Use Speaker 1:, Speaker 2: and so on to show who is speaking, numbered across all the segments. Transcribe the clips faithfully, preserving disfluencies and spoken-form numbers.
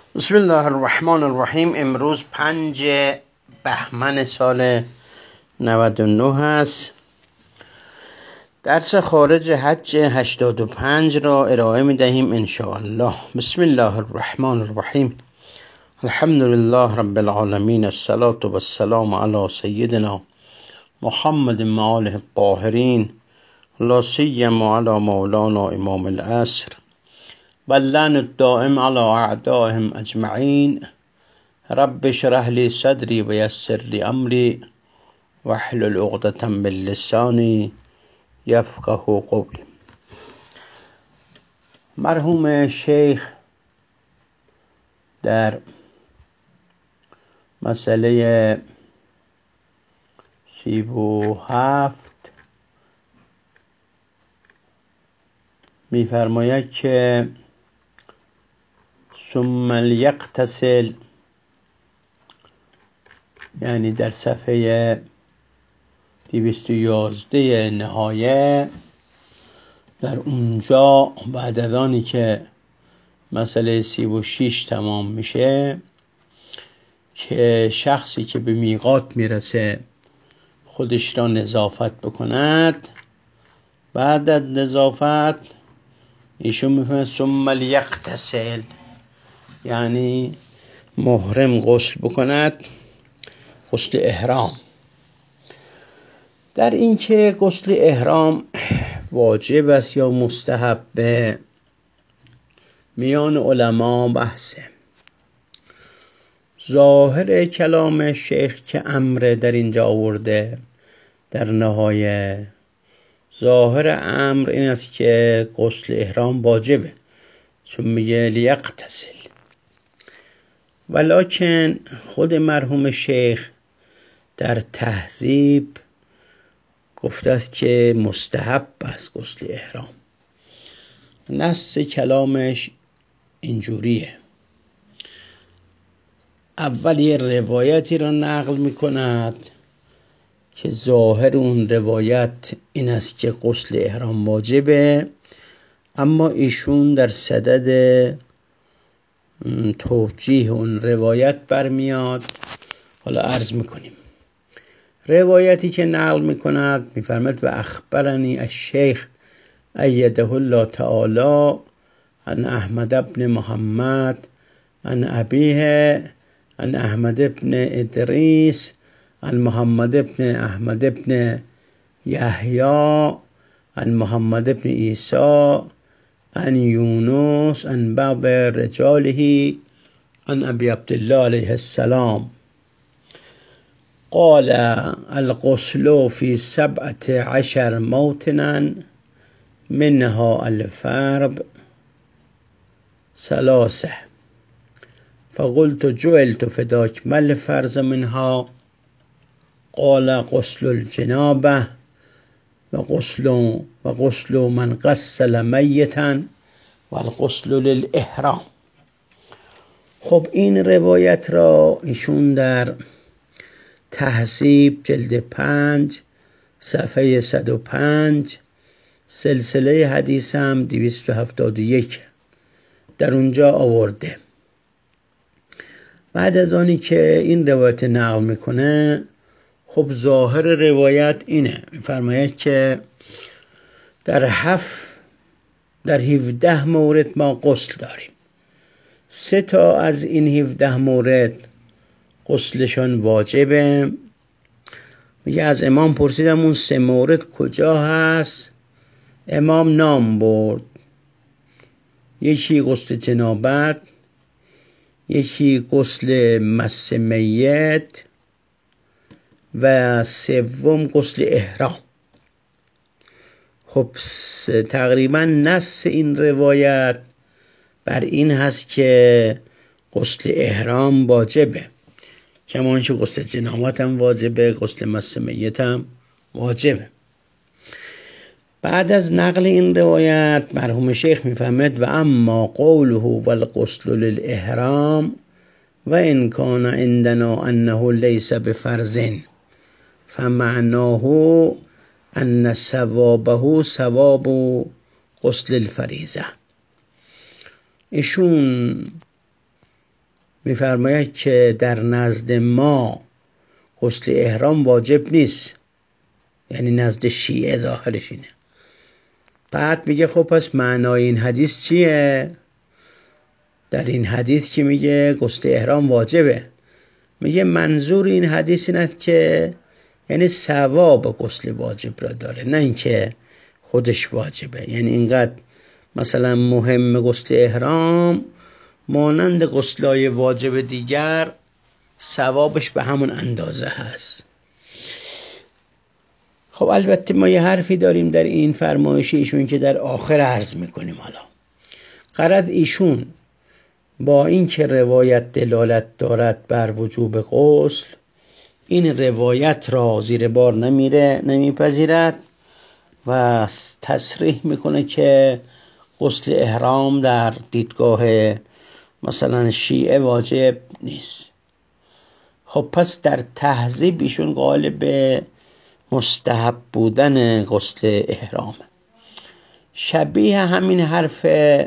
Speaker 1: بسم الله الرحمن الرحیم. امروز پنج بهمن سال نود و نه هست. درس خارج حج هشتاد و پنج را ارائه می دهیم انشاءالله. بسم الله الرحمن الرحیم. الحمد لله رب العالمین، الصلاة و السلام علی سیدنا محمد و آله الطاهرین، لا سیما علی مولانا امام العصر واللعن الدائم على اعدائهم اجمعین. رب اشرح لی صدری و یسر لی امری واحلل عقدة من لسانی یفقهوا قولی. مرحوم شیخ در مسئله سی و هفت می‌فرماید که ثم لیغتسل، یعنی در صفحه دویست و یازده نهایه، در اونجا بعد از آنی که مسئله سی و شش تمام میشه که شخصی که به میقات میرسه خودش را نظافت بکند، بعد از نظافت ایشون میفهمه ثم لیغتسل، یعنی محرم غسل بکند، غسل احرام. در این که غسل احرام واجب است یا مستحب، میان علما بحثه. ظاهر کلام شیخ که امر در اینجا آورده در نهایه، ظاهر امر این است که غسل احرام واجبه، چون میگه لیغتسل. ولکن خود مرحوم شیخ در تهذیب گفته است که مستحب است غسل احرام. نص کلامش اینجوریه. اول یه روایتی را نقل میکند که ظاهر اون روایت این است که غسل احرام واجبه، اما ایشون در صدد توجیه اون روایت برمیاد. حالا عرض میکنیم. روایتی که نقل میکند میفرماید و اخبرنی الشیخ ایده الله تعالی عن احمد ابن محمد عن ابیه عن احمد ابن ادریس عن محمد ابن احمد ابن یحیی عن محمد ابن عیسی عن یونس عن بعض رجاله عن ابی عبدالله علیه السلام قال الغسل في سبعة عشر موطنا منها الفرض ثلاثة. فقلت جعلت فداك ما الفرض منها؟ قال غسل الجنابة وغسل وغسل من غسل میتا والغسل للإحرام. خب این روایت را ایشون در تهذیب جلد پنج صفحه صد و پنج، سلسله حدیث هم دویست و هفتاد و یک در اونجا آورده. بعد از آنی که این روایت نقل میکنه، خب ظاهر روایت اینه، میفرماید که در هفت در هفده مورد ما غسل داریم. سه تا از این هفده مورد غسلشان واجبه. میگه از امام پرسیدم اون سه مورد کجا هست؟ امام نام برد. یکی غسل جنابت، یکی غسل مس میت و سوم غسل احرام. خب تقریبا نص این روایت بر این هست که غسل احرام واجبه، کمان که غسل جنابت هم واجبه، غسل مس میت هم واجبه. بعد از نقل این روایت مرحوم شیخ میفهمد و اما قوله والغسل للإحرام و ان کان عندنا انه لیس بفرض فمعناه ان ثوابه ثواب غسل الفریضه. ایشون میفرماید که در نزد ما غسل احرام واجب نیست، یعنی نزد شیعه ظاهرش اینه. بعد میگه خب پس معنای این حدیث چیه؟ در این حدیث که میگه غسل احرام واجبه، میگه منظور این حدیث اینه که یعنی ثواب غسل واجب را داره، نه اینکه خودش واجبه. یعنی اینقدر مثلا مهم غسل احرام مانند غسلای واجب دیگر ثوابش به همون اندازه هست. خب البته ما یه حرفی داریم در این فرمایش ایشون که در آخر عرض میکنیم. حالا غرض ایشون با این که روایت دلالت دارد بر وجوب غسل، این روایت را زیر بار نمیره، نمیپذیرد و تصریح میکنه که غسل احرام در دیدگاه مثلا شیعه واجب نیست. خب پس در تهذیب ایشون قائل به مستحب بودن غسل احرام. شبیه همین حرف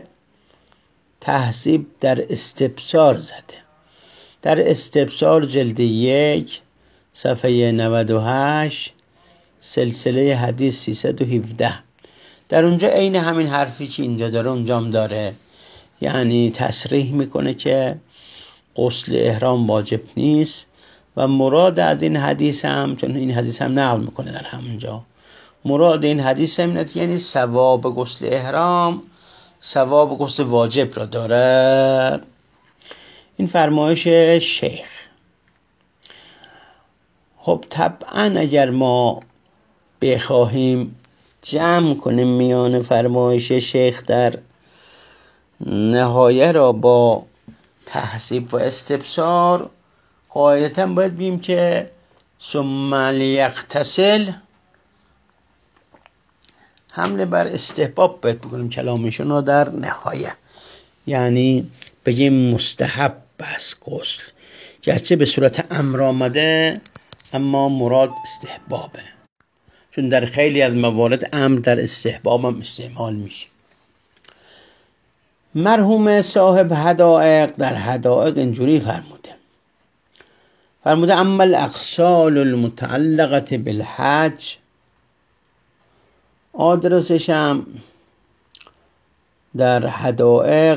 Speaker 1: تهذیب در استبصار زده. در استبصار جلد یک صفحه نود و هشت سلسله حدیث سیصد و هفده، در اونجا عین همین حرفی که اینجا داره اونجا هم داره. یعنی تصریح میکنه که غسل احرام واجب نیست و مراد از این حدیث هم، چون این حدیث هم نقل میکنه در همونجا، مراد این حدیث هم اینه یعنی ثواب غسل احرام ثواب غسل واجب را داره. این فرمایش شیخ. خب طبعا اگر ما بخواهیم جمع کنیم میان فرمایش شیخ در نهایه را با تهذیب و استبصار، قاعدتا باید بگیم که ثم لیغتسل حمله بر استحباب باید بکنیم کلامشون رو در نهایه، یعنی بگیم مستحب بس غسل، گرچه به صورت امر آمده اما مراد استحبابه، چون در خیلی از موارد امر در استحباب هم استعمال میشه. مرحوم صاحب حدائق در حدائق اینجوری فرموده فرموده اما الاغسال المتعلقه بالحج، آدرسش هم در حدائق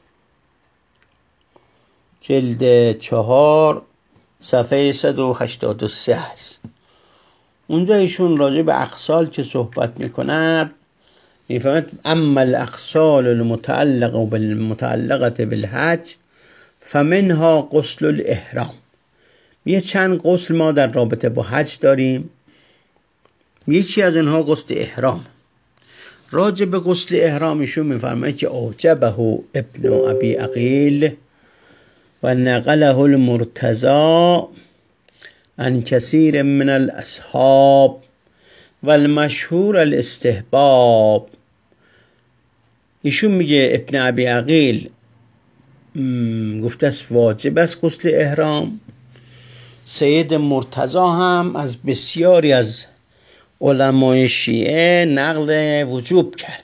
Speaker 1: جلد چهار صفحه صد و هشتاد و سه هست. اونجا ایشون راجع به اغسال که صحبت میکند میفهمد اما الاغسال المتعلقه بالمتعلقه بالحج فمنها غسل الاحرام. یه چند غسل ما در رابطه با حج داریم، یکی از اینها غسل احرام. راجع به غسل احرام ایشون میفرماید که اوجبه ابن ابی عقیل و نقله المرتضی عن کثیر من الاصحاب و المشهور الاستحباب. ایشون میگه ابن ابی عقیل گفته است واجب است غسل احرام. سید مرتضی هم از بسیاری از علمای شیعه نقل وجوب کرده،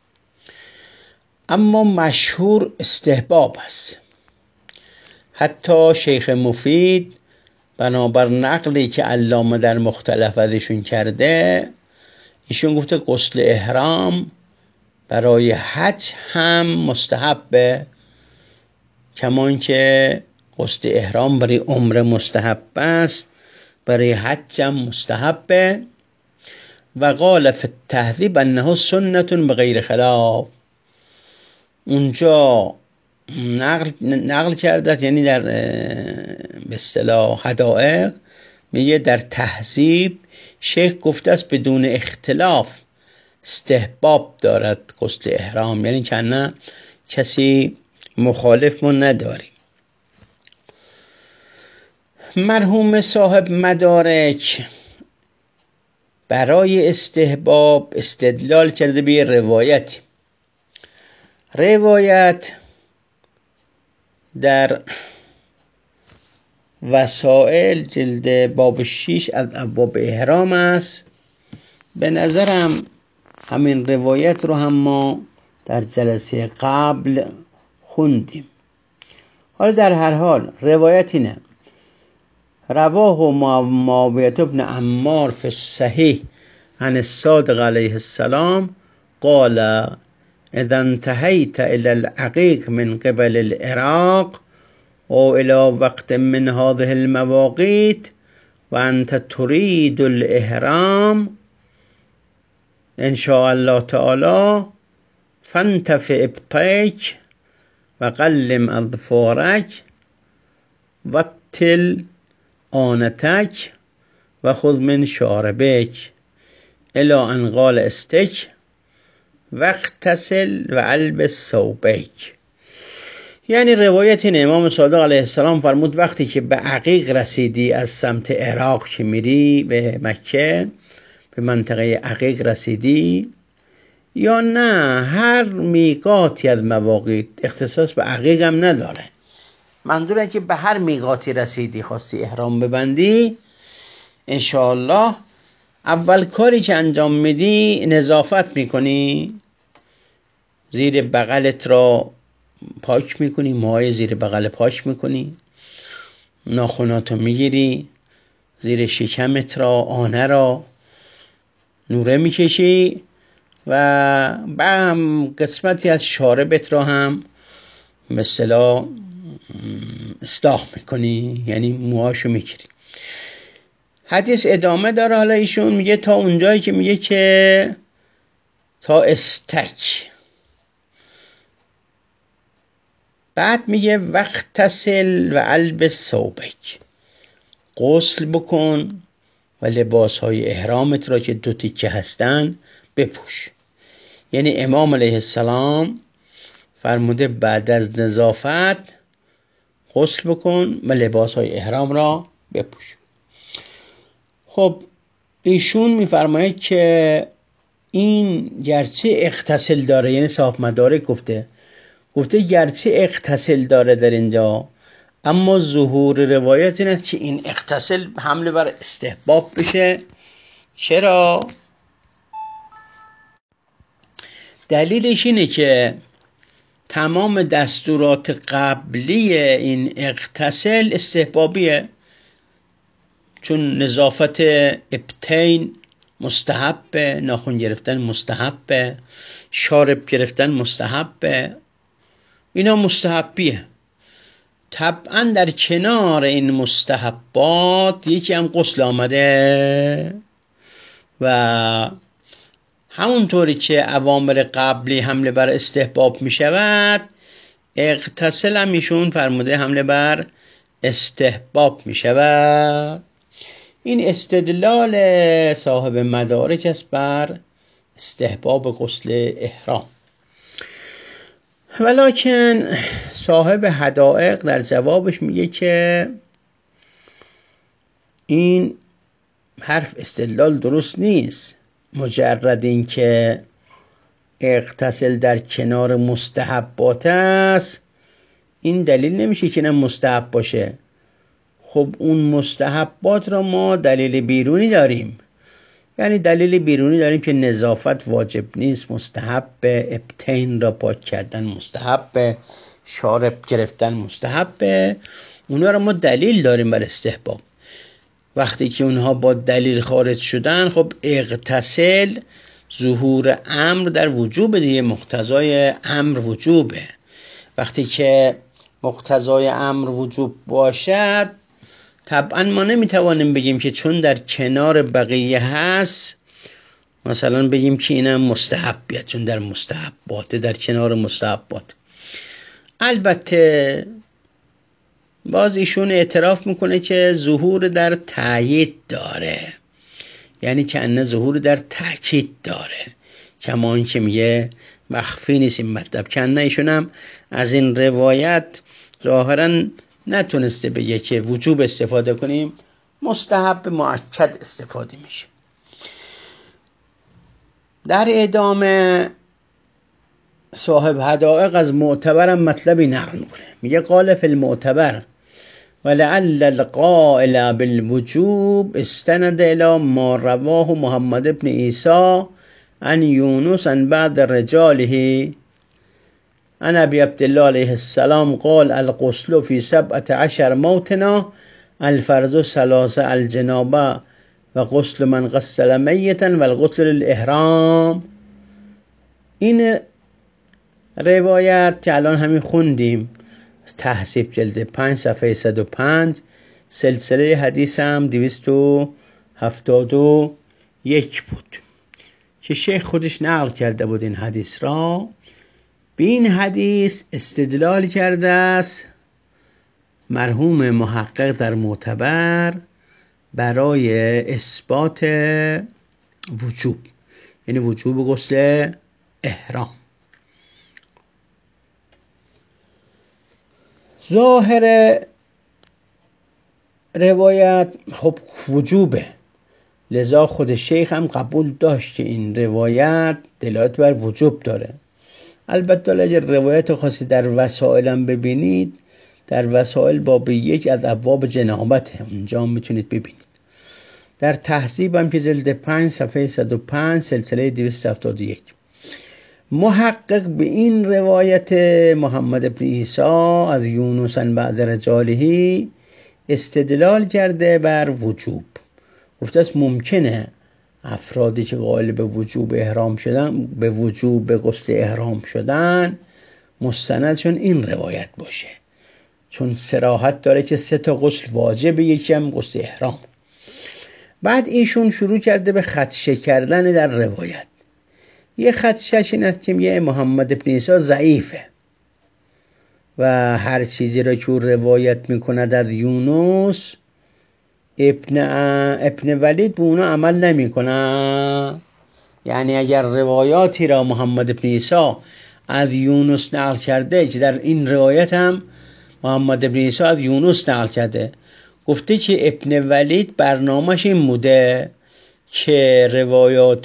Speaker 1: اما مشهور استحباب است. حتی شیخ مفید بنابر نقلی که علامه در مختلف ازشون کرده ایشون گفته غسل احرام برای حج هم مستحبه، کمان که غسل احرام برای عمره مستحب است برای حج هم مستحبه. و قال فی التهذیب انه سنة بغیر خلاف. اونجا نقل, نقل کرده، یعنی در به اصطلاح حدائق میگه در تهذیب شیخ گفته است بدون اختلاف استحباب دارد غسل احرام، یعنی که نه کسی مخالف ما نداریم. مرحوم صاحب مدارک برای استحباب استدلال کرده به روایت. روایت در وسائل جلد باب شیش از ابواب احرام است. به نظرم همین روایت رو هم ما در جلسه قبل خوندیم. حالا در هر حال روایت اینه رواه معاویة بن عمار في الصحيح عن الصادق عليه السلام قال اذا انتهيت الى العقيق من قبل العراق او الى وقت من هذه المواقيت وانت تريد الاحرام ان شاء الله تعالى فانتفع بطيك وقلم اظفارك وابتل آنتك وخذ من شاربك الى ان قال استك واغتسل والبس ثوبك. یعنی روایت این امام صادق علیه السلام فرمود وقتی که به عقیق رسیدی از سمت عراق که میری به مکه به منطقه عقیق رسیدی یا نه هر میقاتی از مواقیت اختصاص به عقیق هم نداره، منظوره که به هر میقاتی رسیدی خواستی احرام ببندی انشاءالله اول کاری که انجام میدی نظافت میکنی، زیر بغلت را پاک میکنی، موهای زیر بغل پاک میکنی، ناخناتو میگیری، زیر شکمت را آنه را نوره میکشی و هم قسمتی از شاربت را هم به اصطلاح اصلاح میکنی، یعنی موهاشو میگیری. حدیث ادامه داره، حالا ایشون میگه تا اونجایی که میگه که تا استک، بعد میگه وقتسل و البس ثوبک، غسل بکن و لباس های احرامت را که دو تیکه هستن بپوش. یعنی امام علیه السلام فرموده بعد از نظافت غسل بکن و لباس های احرام را بپوش. خب ایشون میفرماید که این گرچه اغتسل داره، یعنی صاحب مدارک گفته گفته گرچه اغتسل داره در اینجا، اما ظهور روایت اینه که این اغتسل حمله بر استحباب بشه. چرا؟ دلیلش اینه که تمام دستورات قبلی این اغتسل استحبابیه، چون نظافت ابتین مستحبه، ناخن گرفتن مستحبه، شارب گرفتن مستحبه، اینا مستحبیه. طبعا در کنار این مستحبات یکی هم غسل آمده و همونطوری که اوامر قبلی حمله بر استحباب می شود، اغتسل هم ایشون فرموده حمله بر استحباب می شود. این استدلال صاحب مدارک است بر استحباب غسل احرام. ولیکن صاحب حدائق در جوابش میگه که این حرف استدلال درست نیست. مجرد این که اغتسل در کنار مستحبات است این دلیل نمیشه که نه مستحب باشه. خب اون مستحبات را ما دلیل بیرونی داریم، یعنی دلیل بیرونی داریم که نظافت واجب نیست، مستحب، ابتین را پاک کردن مستحب، شارب گرفتن مستحب، اونها را ما دلیل داریم بر استحباب. وقتی که اونها با دلیل خارج شدن، خب اغتسل ظهور امر در وجوب دیگه، مقتضای امر وجوبه. وقتی که مقتضای امر وجوب باشد طبعا ما نمیتوانیم بگیم که چون در کنار بقیه هست مثلا بگیم که اینم مستحبیه، چون در مستحبات، در کنار مستحبات. البته باز ایشون اعتراف میکنه که ظهور در تأیید داره، یعنی که انه ظهور در تأکید داره، کما این که میگه مخفی نیست این مطلب. که انه ایشون هم از این روایت ظاهرا نتونسته بگه که وجوب استفاده کنیم، مستحب مؤکد استفاده میشه. در ادامه صاحب حدائق از معتبرم مطلبی نقل میکنه، میگه قال فی المعتبر ولعل القائل بالوجوب استند الى ما رواه محمد بن عیسی عن یونس عن بعض رجاله عن ابی عبدالله علیه السلام قال الغسل فی سبعة عشر موطنا الفرض ثلاثة الجنابه و غسل من غسل میتا و الغسل للاحرام. این روایت که الان همین خوندیم تحصیب جلد پنج صفحه صد و پنج، سلسله حدیث هم دویست و هفتاد و یک بود که شیخ خودش نقل کرده بود این حدیث را. به این حدیث استدلال کرده است مرحوم محقق در معتبر برای اثبات وجوب، یعنی وجوب غسل احرام. ظاهر روایت خب وجوبه، لذا خود شیخ هم قبول داشت که این روایت دلالت بر وجوب داره. البته اگر روایت خاصی در وسائل هم ببینید، در وسائل باب یک از ابواب جنابته، اونجا میتونید ببینید. در تحصیب هم که جلد پنج صفحه صد و پنج سلسله دویست و هفتاد و یک، محقق به این روایت محمد بن عیسی از یونس بعض رجاله استدلال کرده بر وجوب. گفته است ممکنه افرادی که قائل به وجوب احرام شدن، به وجوب غسل احرام شدن، مستندشون این روایت باشه، چون صراحت داره که سه تا غسل واجبه، یکی هم غسل احرام. بعد ایشون شروع کرده به خدشه کردن در روایت. یه خدشهش این است که میگه محمد بن عیسی ضعیفه و هر چیزی را که روایت میکنه در یونس ابن ابن ولید به اونا عمل نمیکنه. یعنی اگر روایاتی را محمد بن عیسی از یونس نقل کرده، که در این روایت هم محمد بن عیسی از یونس نقل کرده، گفته که ابن ولید برنامهش این بوده که روایات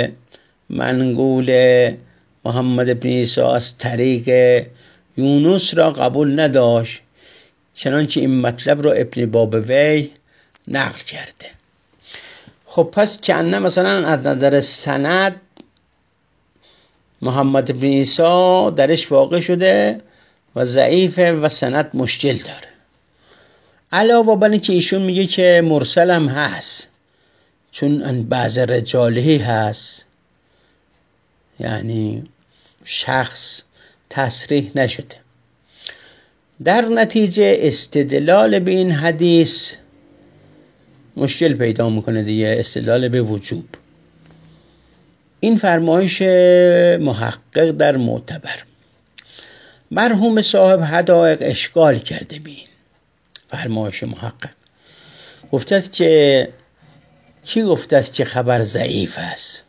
Speaker 1: منقول محمد بن عیسی از طریق یونس را قبول نداشت، چنانچه این مطلب را ابن بابوی نقل کرده. خب پس کنه مثلا از نظر سند محمد بن عیسی درش واقع شده و ضعیفه و سند مشکل داره. علاوه بر اینکه ایشون میگه که مرسل هم هست، چون بعض رجاله هست، یعنی شخص تصریح نشده. در نتیجه استدلال به این حدیث مشکل پیدا میکنه دیگه، استدلال به وجوب. این فرمایش محقق در معتبر. مرحوم صاحب حدائق اشکال کرده بین فرمایش محقق. گفته که کی گفته است که خبر ضعیف است؟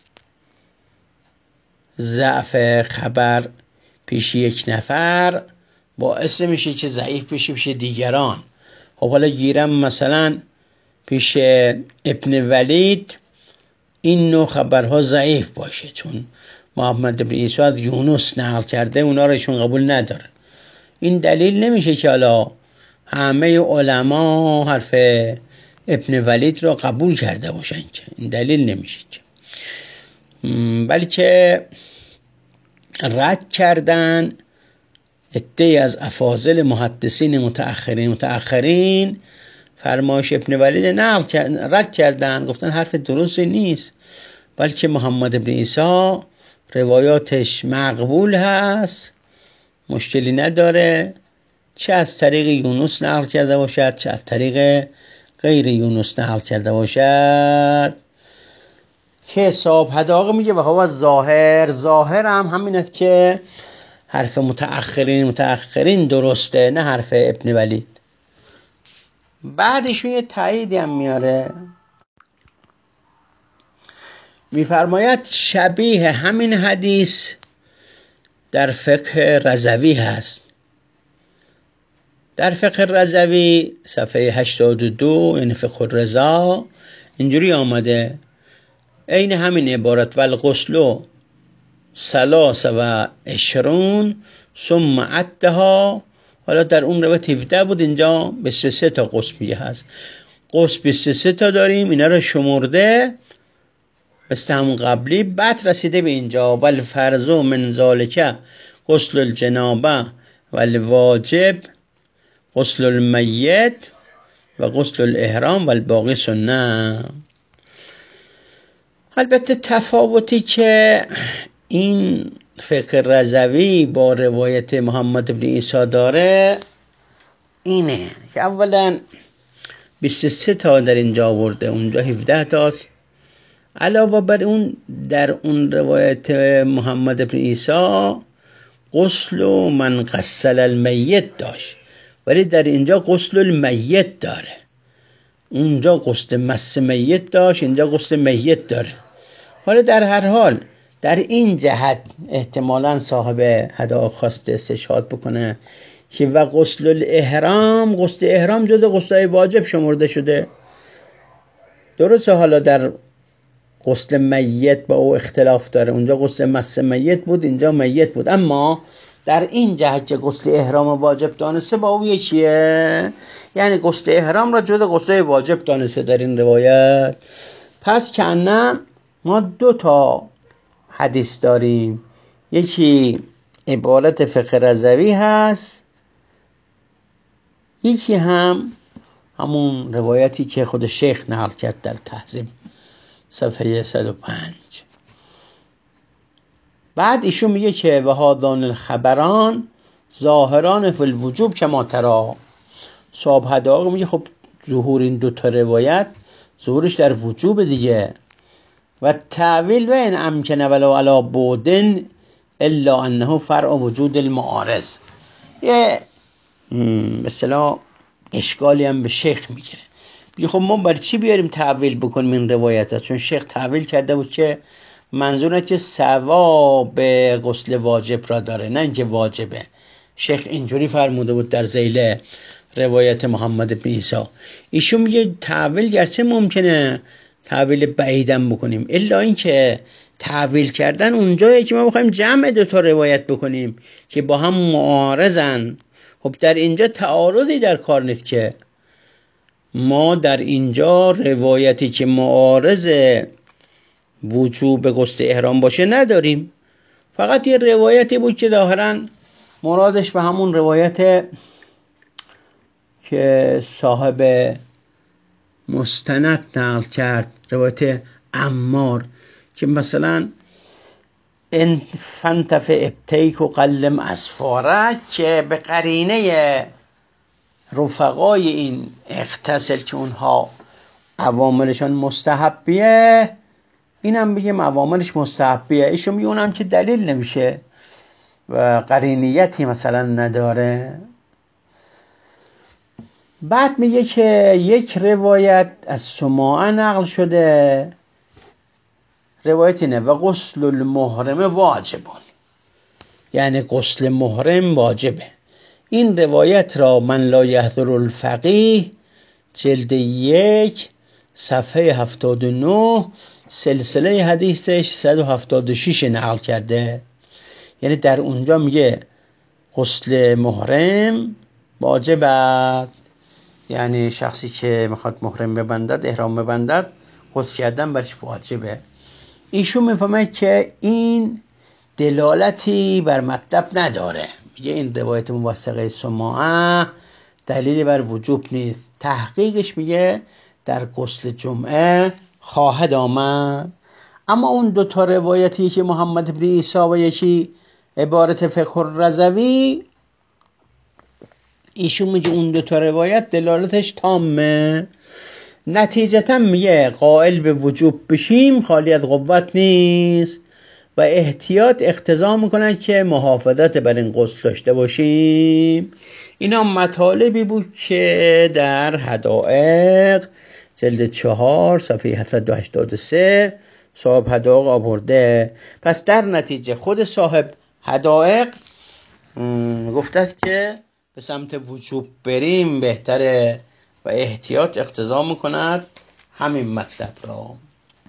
Speaker 1: ضعف خبر پیش یک نفر باعث میشه که ضعیف بشه پیش دیگران. خب حالا گیرم مثلا پیش ابن ولید این نوع خبرها ضعیف باشه، چون محمد بن عیسی از یونس نقل کرده، اونا رشون قبول نداره. این دلیل نمیشه که حالا همه علما حرف ابن ولید را قبول کرده باشن، که این دلیل نمیشه که، بلکه رد کردن عده‌ای از افاضل محدثین متأخرین متأخرین فرمایش ابن ولید نقل رد کردن، گفتن حرف درستی نیست، بلکه محمد بن عیسی روایاتش مقبول هست، مشکلی نداره، چه از طریق یونس نقل کرده باشد چه از طریق غیر یونس نقل کرده باشد. که صاحب حدائق میگه و هو ظاهر، ظاهر هم همینه که حرف متأخرین متأخرین درسته، نه حرف ابن ولید. بعدشون یه تاییدی هم میاره، میفرماید شبیه همین حدیث در فقه رضوی هست. در فقه رضوی صفحه هشتاد و دو، این فقه الرضا، اینجوری آمده این همین عبارت والغسل ثلاث و عشرون ثم عدها. حالا در اون روایت هفده بود، اینجا بیست و سه تا غسل میگه هست. غسل بیست و سه تا داریم، اینا رو شمرده مثل همون قبلی، بعد رسیده به اینجا والفرض من ذالک غسل الجنابه و الواجب غسل المیت و غسل الاحرام و الباقی سنه. البته تفاوتی که این فقه رضوی با روایت محمد بن عیسی داره اینه که اولا بیست و سه تا در اینجا آورده، اونجا هفده تاست. علاوه بر اون در اون روایت محمد بن عیسی غسل من غسل المیت داشت، ولی در اینجا غسل المیت داره. اونجا غسل مس میت داشت، اینجا غسل میت داره. حالا در هر حال در این جهت احتمالاً صاحب هدایق خواسته استشهاد بکنه که و غسل الاحرام، غسل احرام جز غسل‌های واجب شمرده شده. درسته حالا در غسل میت با او اختلاف داره، اونجا غسل مس میت بود، اینجا میت بود، اما در این جهت که غسل احرام واجب دانسته با او یکیه، یعنی غسل احرام را جز غسل واجب دانسته در این روایت. پس کنه ما دو تا حدیث داریم، یکی عبارت فقه رضوی هست، یکی هم همون روایتی که خود شیخ نقل کرد در تهذیب صفحه صد و پنج. بعد ایشون میگه که و هادان الخبران ظاهران فی الوجوب کما تری. صاحب هدایق میگه خب ظهور این دو تا روایت ظهورش در وجوب دیگه. و تعویل و این امکنه ولو علی بودن الا انه فرع وجود المعارض. یه مثلا اشکالی هم به شیخ میگیره، میگه خب ما برای چی بیاریم تعویل بکنیم این روایت ها؟ چون شیخ تعویل کرده بود که منظور که ثواب غسل واجب را داره، نه اینکه واجبه. شیخ اینجوری فرموده بود در ذیل روایت محمد بن عیسی. ایشون میگه تعویل گرچه ممکنه تعویل بعیدم بکنیم، الا اینکه تعویل کردن اونجایی که ما بخوایم جمع دو تا روایت بکنیم که با هم معارضن. خب در اینجا تعارضی در کار نیست که ما در اینجا روایتی که معارض وجوب غسل احرام باشه نداریم. فقط یه روایتی بود که ظاهراً مرادش به همون روایت که صاحب مستند نقل کرد، روایت عمار، که مثلا ان فانتف ابتیک و قلم اسفاره، که به قرینه رفقای این اغتسل که اونها عواملشان مستحبیه، اینم بگیم عواملش مستحبیه. ایشون میگه اونم که دلیل نمیشه و قرینیتی مثلا نداره. بعد میگه که یک روایت از سماعه نقل شده، روایت اینه و غسل المحرم واجبون، یعنی غسل محرم واجبه. این روایت را من لا یحضر الفقیه جلد یک صفحه هفتاد و نه سلسله حدیثش صد و هفتاد و شش نقل کرده. یعنی در اونجا میگه غسل محرم واجبه، یعنی شخصی که میخواد محرم ببندد، احرام ببندد، غسل کردن برش واجبه. ایشون میفهمه که این دلالتی بر مطلب نداره، میگه این روایت موثقه سماعه دلیلی بر وجوب نیست. تحقیقش میگه در غسل جمعه خواهد آمد. اما اون دو تا روایتی که محمد بن عیسی و یکی عبارت فقه رضوی، ایشون میگه اون دو تا روایت دلالتش تامه. نتیجتا میگه قائل به وجوب بشیم خالی از قوت نیست و احتیاط اقتضا میکنن که محافظت بر این غسل داشته باشیم. اینا مطالبی بود که در هدایق جلد چهار صفحه هفتصد و هشتاد و سه صاحب هدایق آورده. پس در نتیجه خود صاحب هدایق گفته که به سمت وجوب بریم بهتره و احتیاط اقتضا میکند همین مطلب را.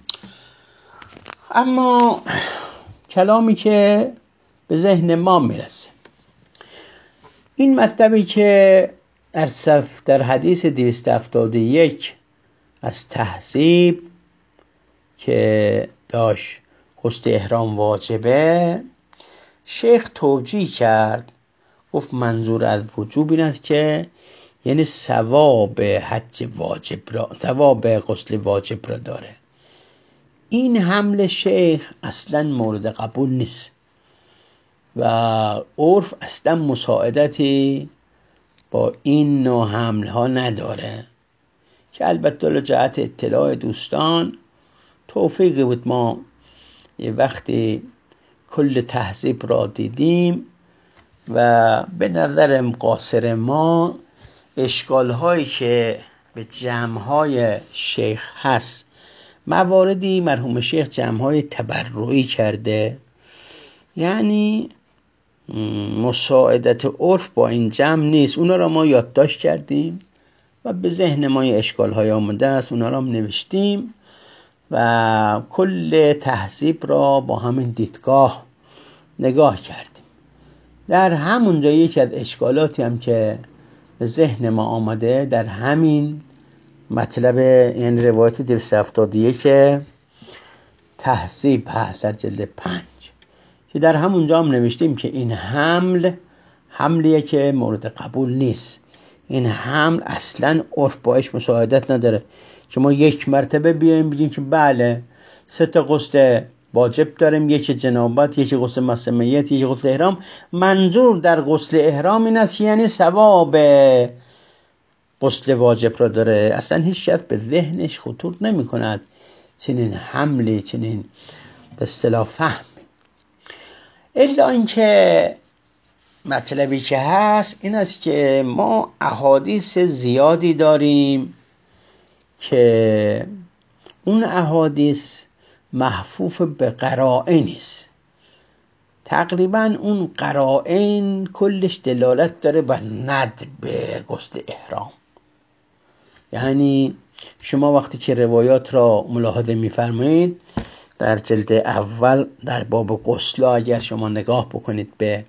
Speaker 1: اما کلامی که به ذهن ما میرسه، این مطلبی که در صف در حدیث دویست و هفتاد و یک از تهذیب که داشت غسل احرام واجبه، شیخ توجیه کرد، گفت منظور از وجوب این است که یعنی ثواب حج واجب را، ثواب غسل واجب را داره. این حمل شیخ اصلا مورد قبول نیست و عرف اصلا مساعدتی با این نوع حمل ها نداره، که البته جهت اطلاع دوستان توفیقی بود ما یه وقتی کل تهذیب را دیدیم و به نظرم قاصر ما اشکال هایی که به جمع های شیخ هست، مواردی مرحوم شیخ جمع های تبرعی کرده، یعنی مساعدت عرف با این جمع نیست. اونا را ما یادداشت کردیم و به ذهن ما یه اشکال های آمده است، اونا را هم نوشتیم و کل تهذیب را با همین دیدگاه نگاه کردیم. در همونجا یکی از اشکالاتی هم که به ذهن ما آمده در همین مطلب، یعنی روایت دویست و هفتاد و یک تهذیب هست در جلد پنج، که در همونجا هم نوشتیم که این حمل حملیه که مورد قبول نیست. این حمل اصلا عرف باش مساعدت نداره که ما یک مرتبه بیایم بگیم که بله سه تا غسل واجب داریم، یکی جنابت، یکی غسل مس میت، یکی غسل احرام. منظور در غسل احرام این است یعنی ثواب غسل واجب را داره. اصلا هیچ شخص به ذهنش خطور نمی کند چنین حملی، چنین به اصطلاح فهم. الا اینکه مطلبی که هست این است که ما احادیث زیادی داریم که اون احادیث محفوف به قرائن است. تقریبا اون قرائن کلش دلالت داره بر ندب غسل احرام. یعنی شما وقتی که روایات را ملاحظه می‌فرمایید در جلد اول در باب غسل، اگر شما نگاه بکنید به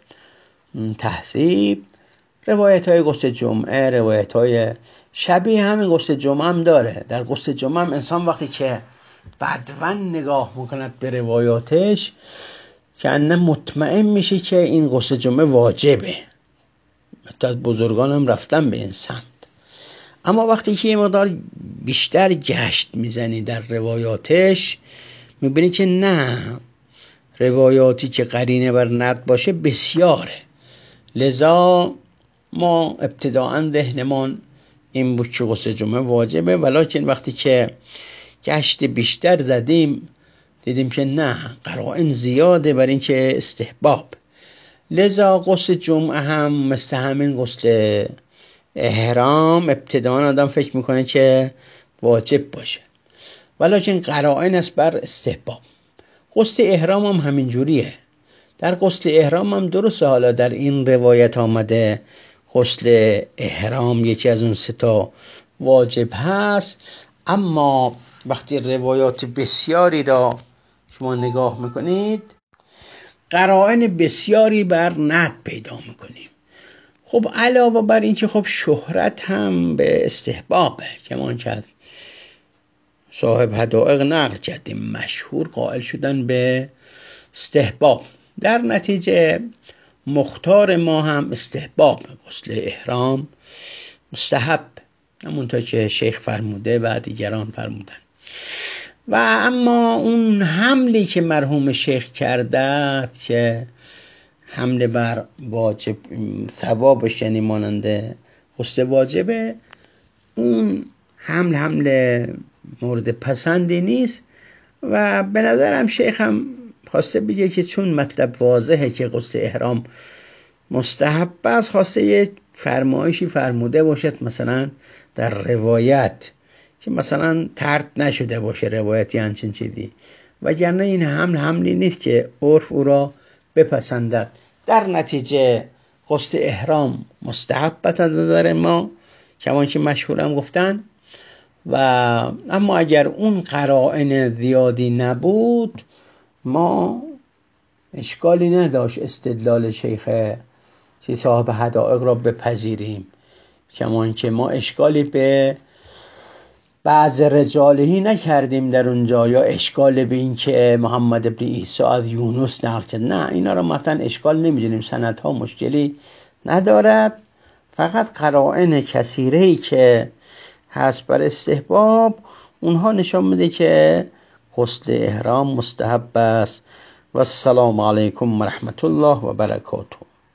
Speaker 1: تهذیب، روایت های غسل جمعه، روایت های شبیه همین غسل جمعه هم داره. در غسل جمعه هم انسان وقتی که بدون نگاه میکند به روایاتش که انه مطمئن میشه که این غسل جمعه واجبه. حتی بزرگان هم رفتن به این سمت. اما وقتی که یه مقدار بیشتر گشت میزنی در روایاتش میبینی که نه، روایاتی که قرینه بر ند باشه بسیاره. لذا ما ابتداعا ذهنمان این بود که غسل جمعه واجبه، ولیکن وقتی که گشت بیشتر زدیم دیدیم که نه، قرائن زیاده بر این که استحباب. لذا غسل جمعه هم مثل همین غسل احرام ابتداعا آدم فکر میکنه که واجب باشه، ولیکن قرائن است بر استحباب. غسل احرام هم همین جوریه. در غسل احرام هم درسته حالا در این روایت آمده غسل احرام یکی از اون سه تا واجب هست، اما وقتی روایات بسیاری را شما نگاه میکنید قرائن بسیاری بر ند پیدا میکنیم. خب علاوه بر این که خب شهرت هم به استحبابه، کمان که از صاحب حدائق نقل کردیم مشهور قائل شدن به استحباب. در نتیجه مختار ما هم استحباب غسل احرام مستحب، همونطور که شیخ فرموده و دیگران فرمودن. و اما اون حملی که مرحوم شیخ کرده که حمل بر واجب ثوابش یعنی ماننده غسل واجبه، اون حمل حمل مورد پسندی نیست و به نظرم شیخ هم خواسته بگه که چون مطلب واضحه که غسل احرام مستحب است، خواسته یه فرمایشی فرموده باشد مثلا در روایت که مثلا طرد نشده باشه روایتی همچین چیزی، وگرنه این حمل حملی نیست که عرف او را بپسندد. در نتیجه غسل احرام مستحب است از نظر ما، کمان که مشهورم گفتن. و اما اگر اون قرائن زیادی نبود ما اشکالی نداشت استدلال شیخ چی صاحب حدائق را بپذیریم، کمان که ما اشکالی به بعض رجالهی نکردیم در اونجا یا اشکال به این که محمد ابن عیسی از یونس نقل کرد، نه اینا رو مثلا اشکال نمیدونیم، سندها مشکلی ندارد، فقط قرائن کثیره‌ای که هست بر استحباب اونها نشان میده که غسل احرام مستحب است. و السلام علیکم و رحمت الله و برکاته.